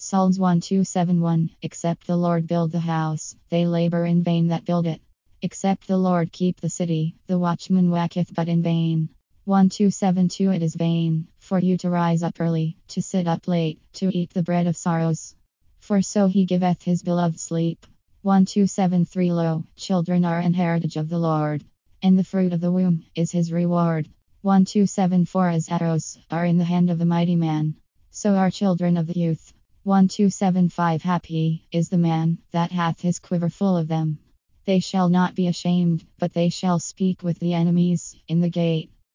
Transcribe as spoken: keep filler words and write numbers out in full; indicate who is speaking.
Speaker 1: Psalms one two seven one. Except the Lord build the house, they labor in vain that build it. Except the Lord keep the city, the watchman waketh but in vain. one two seven two. It is vain for you to rise up early, to sit up late, to eat the bread of sorrows. For so he giveth his beloved sleep. one two seven three. Lo, children are an heritage of the Lord, and the fruit of the womb is his reward. one two seven four. As arrows are in the hand of a mighty man, so are children of the youth. one two seven five. Happy is the man that hath his quiver full of them. They shall not be ashamed, but they shall speak with the enemies in the gate.